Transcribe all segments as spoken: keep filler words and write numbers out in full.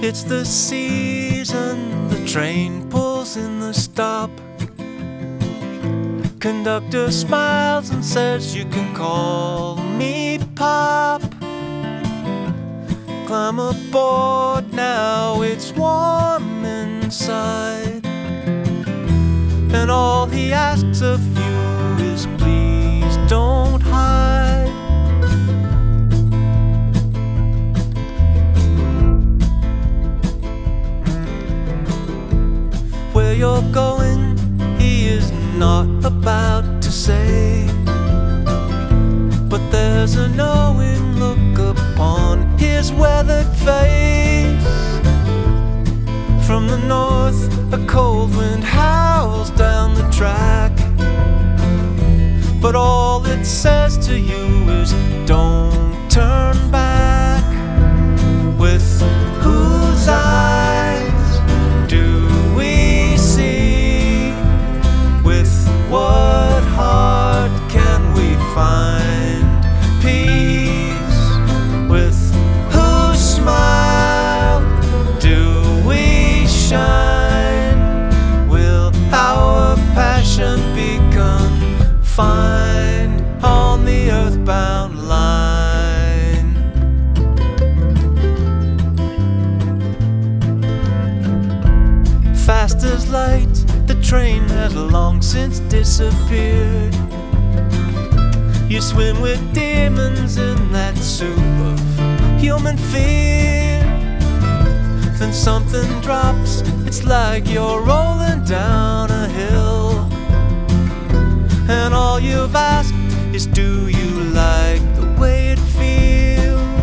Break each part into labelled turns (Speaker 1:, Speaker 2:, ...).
Speaker 1: It's the season, the train pulls in the stop. Conductor smiles and says you can call me Pop. Climb aboard now, it's warm inside, and all he asks of you is please don't hide. Where you're going, he is not about to say, but there's a knowing look upon his weathered face. From the north, a cold wind howls down the track, but all it says to you is don't turn back. With whose eyes do we see? With what heart can we find peace? With whose smile do we shine? Will our passion be confined on the earthbound line? Fast as light, the train has long since disappeared. You swim with demons in that soup of human fear. Then something drops, it's like you're rolling down a hill, and all you've asked is do you like the way it feels?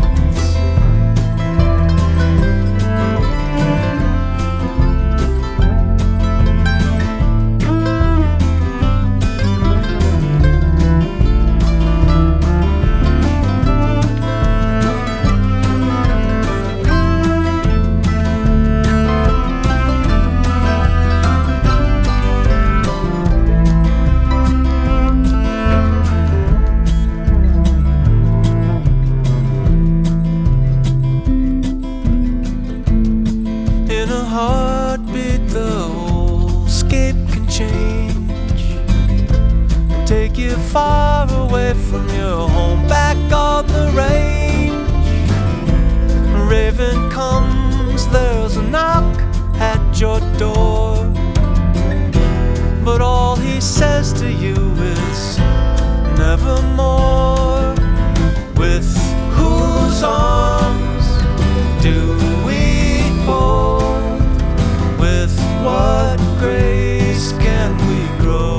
Speaker 1: Heartbeat, the whole scape can change, take you far away from your home, back on the range. Raven comes, there's a knock at your door, but all he says to you is nevermore. With whose arms do we hold? With what grace can we grow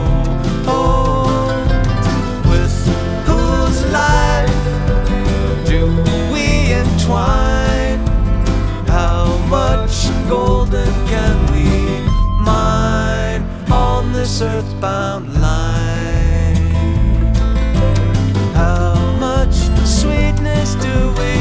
Speaker 1: old? With whose life do we entwine? How much golden can we mine on this earthbound line? How much sweetness do we